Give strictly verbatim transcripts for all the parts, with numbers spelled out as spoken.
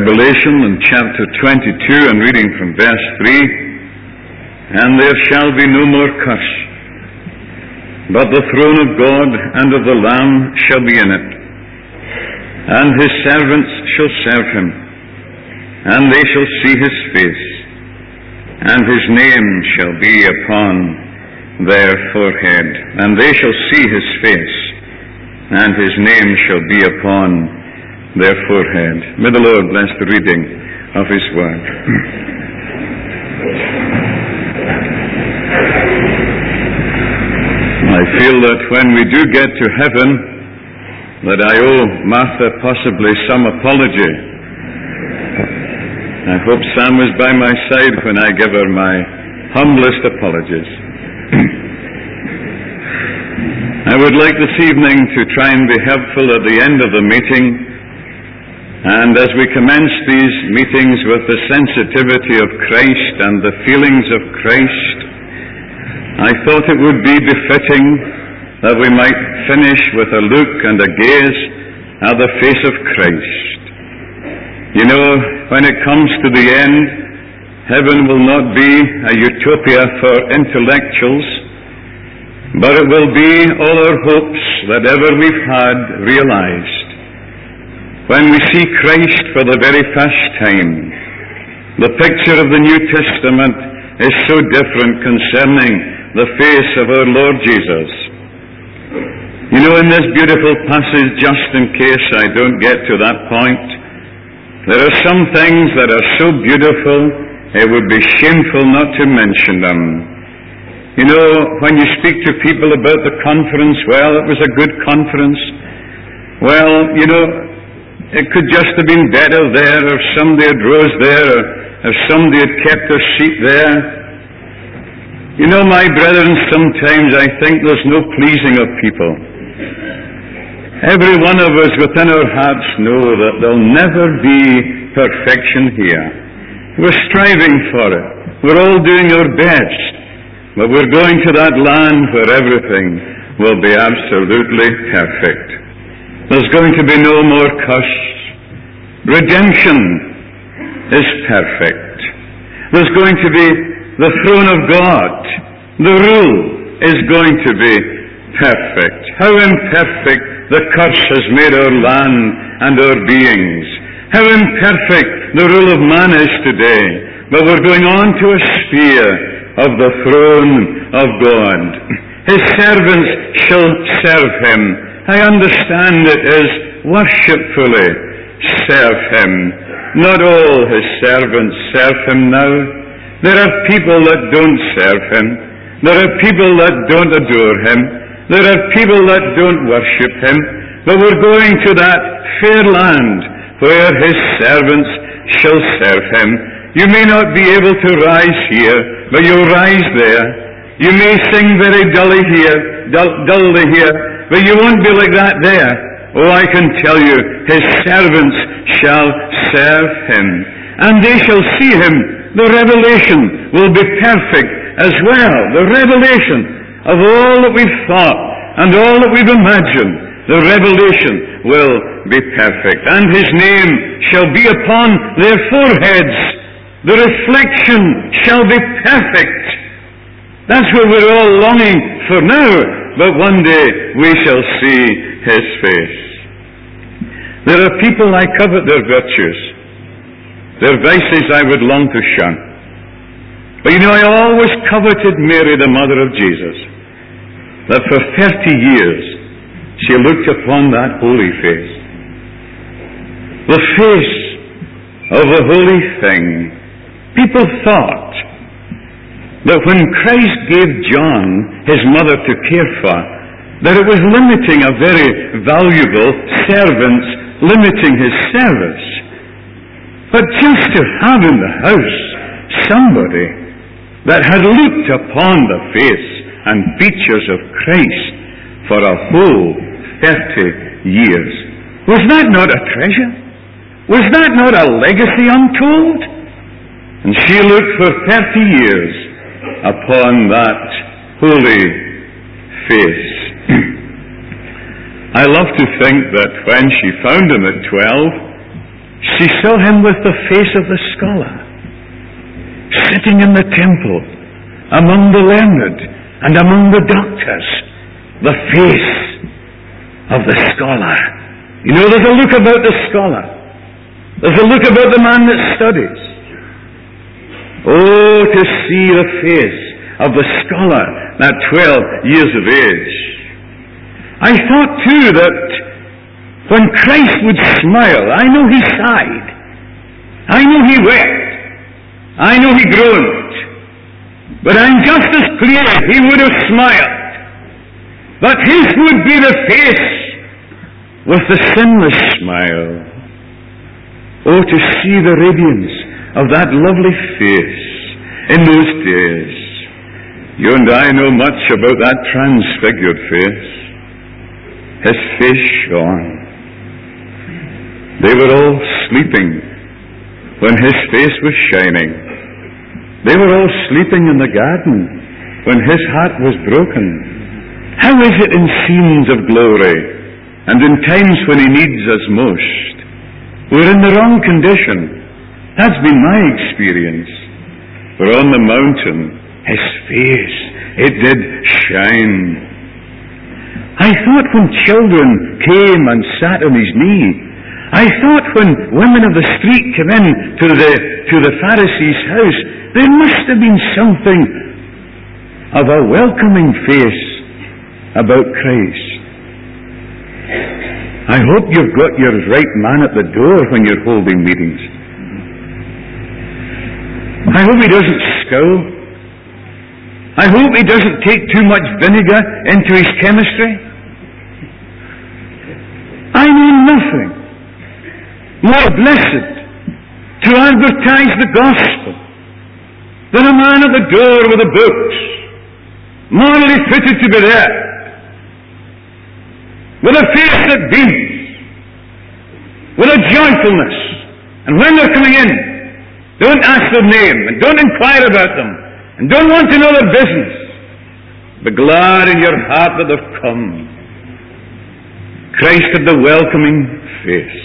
Revelation in chapter twenty-two and reading from verse three, "And there shall be no more curse, but the throne of God and of the Lamb shall be in it, and his servants shall serve him, and they shall see his face, and his name shall be upon their forehead. And they shall see his face, and his name shall be upon their forehead." May the Lord bless the reading of his word. I feel that when we do get to heaven, that I owe Martha possibly some apology. I hope Sam was by my side when I give her my humblest apologies. I would like this evening to try and be helpful at the end of the meeting, and as we commence these meetings with the sensitivity of Christ and the feelings of Christ, I thought it would be befitting that we might finish with a look and a gaze at the face of Christ. You know, when it comes to the end, heaven will not be a utopia for intellectuals, but it will be all our hopes that ever we've had realized. When we see Christ for the very first time, the picture of the New Testament is so different concerning the face of our Lord Jesus. You know, in this beautiful passage, just in case I don't get to that point, there are some things that are so beautiful, it would be shameful not to mention them. You know, when you speak to people about the conference, well, it was a good conference. Well, you know, it could just have been better there, or somebody had rose there, or if somebody had kept their seat there. You know, my brethren, sometimes I think there's no pleasing of people. Every one of us within our hearts know that there'll never be perfection here. We're striving for it. We're all doing our best. But we're going to that land where everything will be absolutely perfect. There's going to be no more curse. Redemption is perfect. There's going to be the throne of God. The rule is going to be perfect. How imperfect the curse has made our land and our beings. How imperfect the rule of man is today. But we're going on to a sphere of the throne of God. His servants shall serve him. I understand it is worshipfully serve him. Not all his servants serve him now. There are people that don't serve him. There are people that don't adore him. There are people that don't worship him. But we're going to that fair land where his servants shall serve him. You may not be able to rise here, but you'll rise there. You may sing very dully here, dull, dully here, but you won't be like that there. Oh, I can tell you, his servants shall serve him. And they shall see him. The revelation will be perfect as well. The revelation of all that we've thought and all that we've imagined. The revelation will be perfect. And his name shall be upon their foreheads. The reflection shall be perfect. That's what we're all longing for now. But one day we shall see his face. There are people I covet their virtues. Their vices I would long to shun. But you know, I always coveted Mary, the mother of Jesus. That for thirty years she looked upon that holy face. The face of a holy thing. People thought that when Christ gave John his mother to care for, that it was limiting a very valuable servant, limiting his service. But just to have in the house somebody that had looked upon the face and features of Christ for a whole thirty years, was that not a treasure? Was that not a legacy untold? And she looked for thirty years upon that holy face. I love to think that when she found him at twelve, She saw him with the face of the scholar, sitting in the temple, among the learned and among the doctors, the face of the scholar. You know, there's a look about the scholar. There's a look about the man that studies. Oh, to see the face of the scholar at twelve years of age. I thought too that when Christ would smile, I know he sighed. I know he wept. I know he groaned. But I'm just as clear he would have smiled. But his would be the face with the sinless smile. Oh, to see the radiance of that lovely face in those days. You and I know much about that transfigured face. His face shone. They were all sleeping when his face was shining. They were all sleeping in the garden when his heart was broken. How is it in scenes of glory and in times when he needs us most? We're in the wrong condition. That's been my experience. We're on the mountain. His face, it did shine. I thought when children came and sat on his knee, I thought when women of the street came in to the, to the Pharisee's house, there must have been something of a welcoming face about Christ. I hope you've got your right man at the door when you're holding meetings. I hope he doesn't scowl. I hope he doesn't take too much vinegar into his chemistry. I know nothing more blessed to advertise the gospel than a man at the door with the books, morally fitted to be there, with a face that beams, with a joyfulness. And when they're coming in, don't ask their name, and don't inquire about them, and don't want to know their business. Be glad in your heart that they've come. Christ had the welcoming face.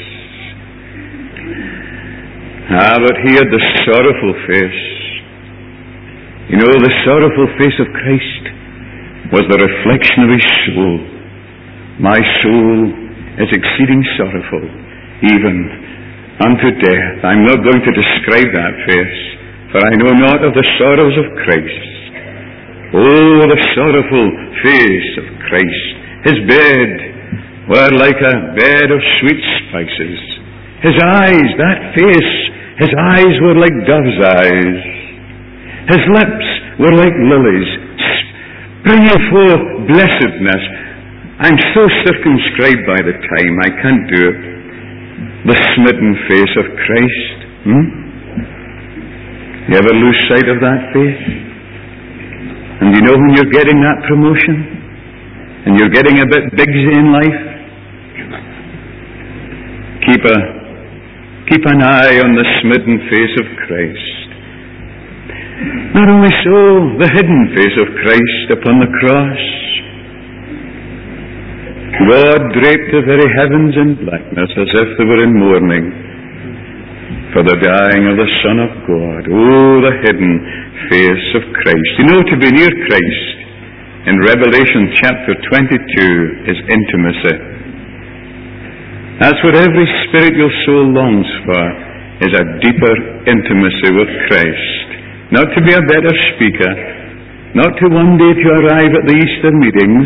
Ah, but he had the sorrowful face. You know, the sorrowful face of Christ was the reflection of his soul. My soul is exceeding sorrowful, even unto death. I'm not going to describe that face, for I know not of the sorrows of Christ. Oh, the sorrowful face of Christ. His bed were like a bed of sweet spices. His eyes, that face, his eyes were like dove's eyes. His lips were like lilies, springing forth blessedness. I'm so circumscribed by the time, I can't do it. The smitten face of Christ. Hmm? You ever lose sight of that face? And you know when you're getting that promotion? And you're getting a bit bigsy in life? Keep a keep an eye on the smitten face of Christ. Not only so, the hidden face of Christ upon the cross. God draped the very heavens in blackness as if they were in mourning for the dying of the Son of God. Oh, the hidden face of Christ. You know, to be near Christ in Revelation chapter twenty-two is intimacy. That's what every spiritual soul longs for, is a deeper intimacy with Christ. Not to be a better speaker, not to one day to arrive at the Easter meetings,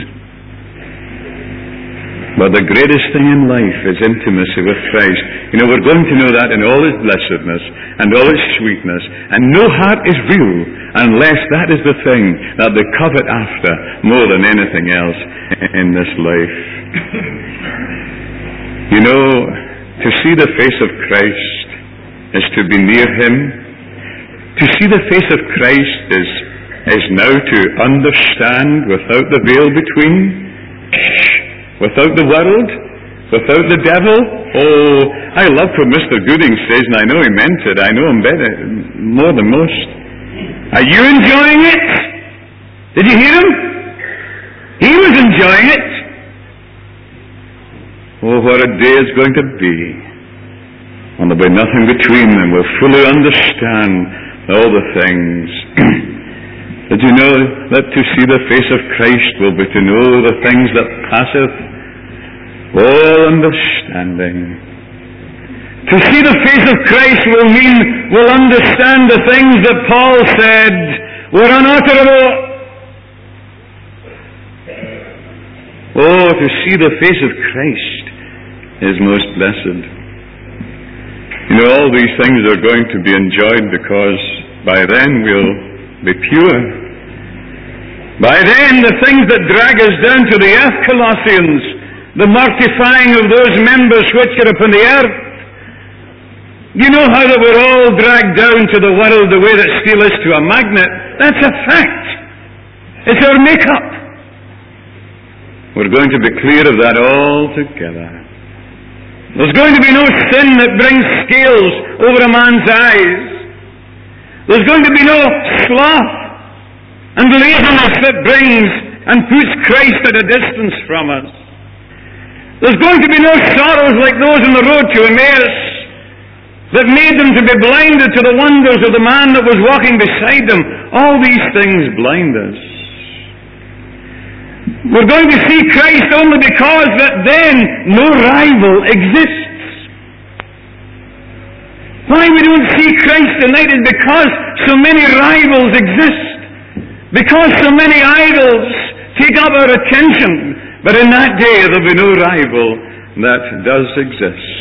but the greatest thing in life is intimacy with Christ. You know, we're going to know that in all its blessedness and all its sweetness. And no heart is real unless that is the thing that they covet after more than anything else in this life. You know, to see the face of Christ is to be near him. To see the face of Christ is, is now to understand without the veil between, without the world, without the devil. Oh, I love what Mister Gooding says, and I know he meant it. I know him better, more than most. Are you enjoying it? Did you hear him? He was enjoying it. Oh, what a day it's going to be. And there'll be nothing between them. We'll fully understand all the things. Did you know that to see the face of Christ will be to know the things that passeth all understanding? To see the face of Christ will mean we'll understand the things that Paul said were unutterable. Oh, to see the face of Christ is most blessed. You know, all these things are going to be enjoyed because by then we'll be pure. By then the things that drag us down to the earth, Colossians, the mortifying of those members which are upon the earth. You know how that we're all dragged down to the world the way that steel is to a magnet? That's a fact. It's our make-up. We're going to be clear of that altogether. There's going to be no sin that brings scales over a man's eyes. There's going to be no sloth and laziness that brings and puts Christ at a distance from us. There's going to be no sorrows like those on the road to Emmaus that made them to be blinded to the wonders of the man that was walking beside them. All these things blind us. We're going to see Christ only because that then no rival exists. Why we don't see Christ tonight is because so many rivals exist. Because so many idols take up our attention. But in that day there'll be no rival that does exist.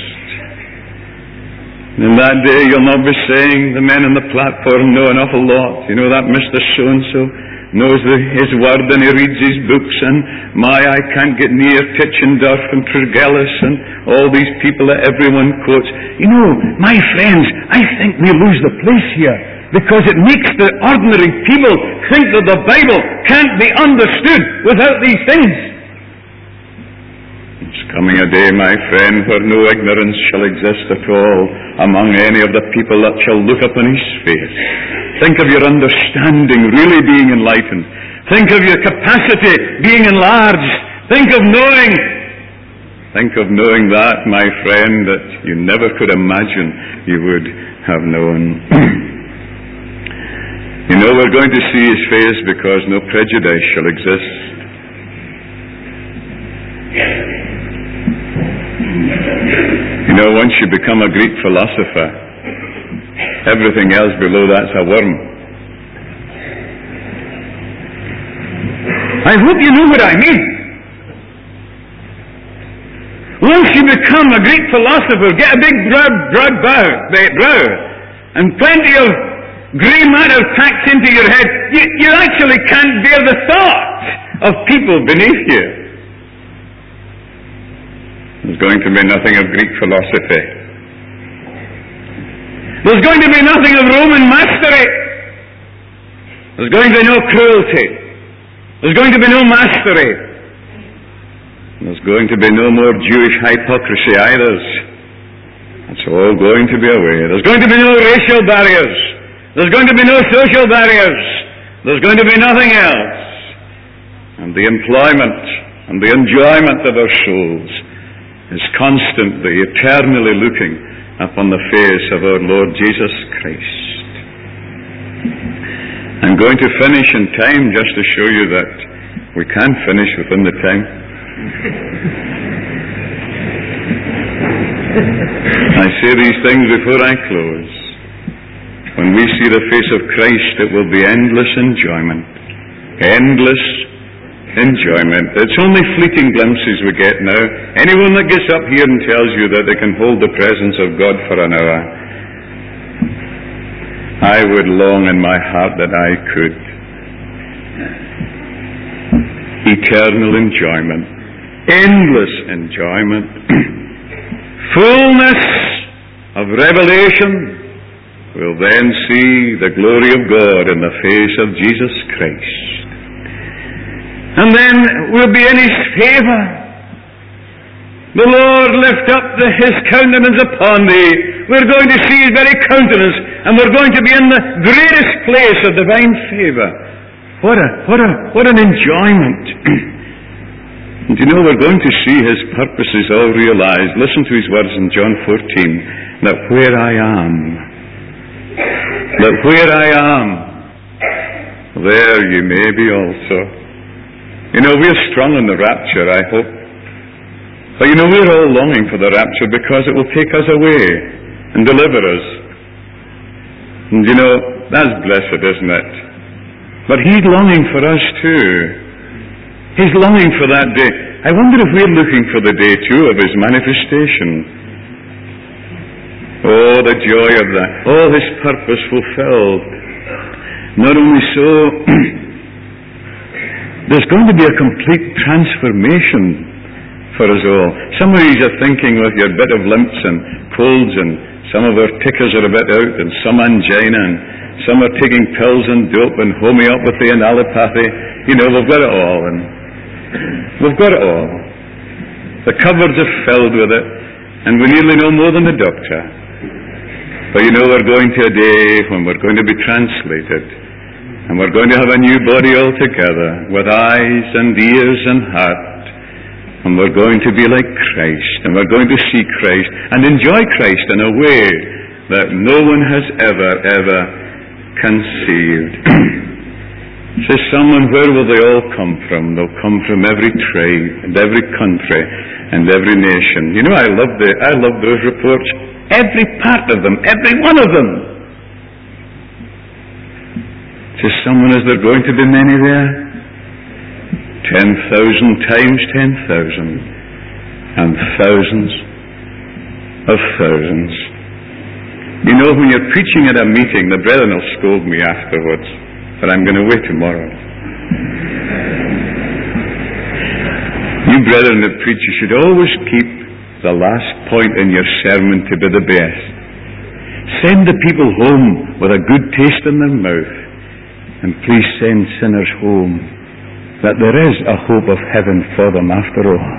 In that day you'll not be saying, the men on the platform know an awful lot. You know that Mister So-and-so knows the, his word and he reads his books, and my, I can't get near Tischendorf and Tregelles and all these people that everyone quotes. You know, my friends, I think we lose the place here because it makes the ordinary people think that the Bible can't be understood without these things. It's coming a day, my friend, where no ignorance shall exist at all among any of the people that shall look upon his face. Think of your understanding really being enlightened. Think of your capacity being enlarged. Think of knowing. Think of knowing that, my friend, that you never could imagine you would have known. You know, we're going to see his face because no prejudice shall exist. You know, once you become a Greek philosopher, everything else below that's a worm. I hope you know what I mean. Once you become a Greek philosopher, get a big broad, broad bow, brow, and plenty of grey matter packed into your head, you, you actually can't bear the thought of people beneath you. There's going to be nothing of Greek philosophy. There's going to be nothing of Roman mastery. There's going to be no cruelty. There's going to be no mastery. There's going to be no more Jewish hypocrisy either. It's all going to be away. There's going to be no racial barriers. There's going to be no social barriers. There's going to be nothing else. And the employment and the enjoyment of our souls is constantly, eternally looking upon the face of our Lord Jesus Christ. I'm going to finish in time just to show you that we can finish within the time. I say these things before I close. When we see the face of Christ, it will be endless enjoyment. Endless enjoyment. It's only fleeting glimpses we get now. Anyone that gets up here and tells you that they can hold the presence of God for an hour, I would long in my heart that I could. Eternal enjoyment. Endless enjoyment. Fullness of revelation. We'll then see the glory of God in the face of Jesus Christ. And then we'll be in his favor. The Lord lift up the, his countenance upon thee. We're going to see his very countenance, and we're going to be in the greatest place of divine favor. What a, what a, what an enjoyment. And you know, we're going to see his purposes all realized. Listen to his words in John fourteen. that where I am, that where I am, there you may be also. You know, we're strong in the rapture, I hope. But you know, we're all longing for the rapture because it will take us away and deliver us. And you know, that's blessed, isn't it? But He's longing for us too. He's longing for that day. I wonder if we're looking for the day too of His manifestation. Oh, the joy of that. All His purpose fulfilled. Not only so, there's going to be a complete transformation for us all. Some of you are thinking with your bit of limps and colds, and some of our tickers are a bit out, and some angina, and some are taking pills and dope and homeopathy and allopathy. You know, we've got it all, and we've got it all. The cupboards are filled with it, and we nearly know more than the doctor. But you know, we're going to a day when we're going to be translated, and we're going to have a new body altogether, with eyes and ears and heart, and we're going to be like Christ, and we're going to see Christ and enjoy Christ in a way that no one has ever, ever conceived. Says someone, where will they all come from? They'll come from every tribe and every country and every nation. You know, I love the I love those reports. Every part of them, every one of them. Says someone, is there going to be many there? Ten thousand times ten thousand, and thousands of thousands. You know, when you're preaching at a meeting, the brethren will scold me afterwards, but I'm going to wait tomorrow. You brethren that preach, you should always keep the last point in your sermon to be the best. Send the people home with a good taste in their mouth, and please send sinners home, that there is a hope of heaven for them after all.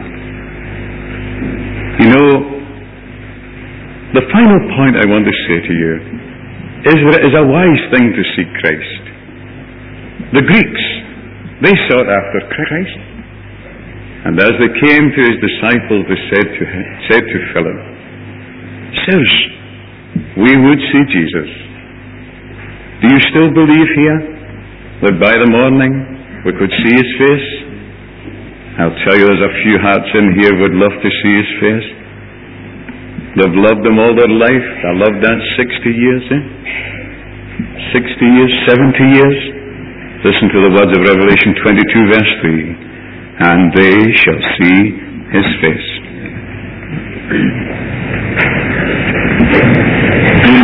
You know, the final point I want to say to you is that it is a wise thing to seek Christ. The Greeks, they sought after Christ. And as they came to His disciples, they said to him, said to Philip, Sirs, we would see Jesus. Do you still believe here that by the morning we could see His face? I'll tell you, there's a few hearts in here would love to see His face. They've loved Him all their life. I loved that sixty years, eh? Sixty years, seventy years. Listen to the words of Revelation twenty-two, verse three. And they shall see His face.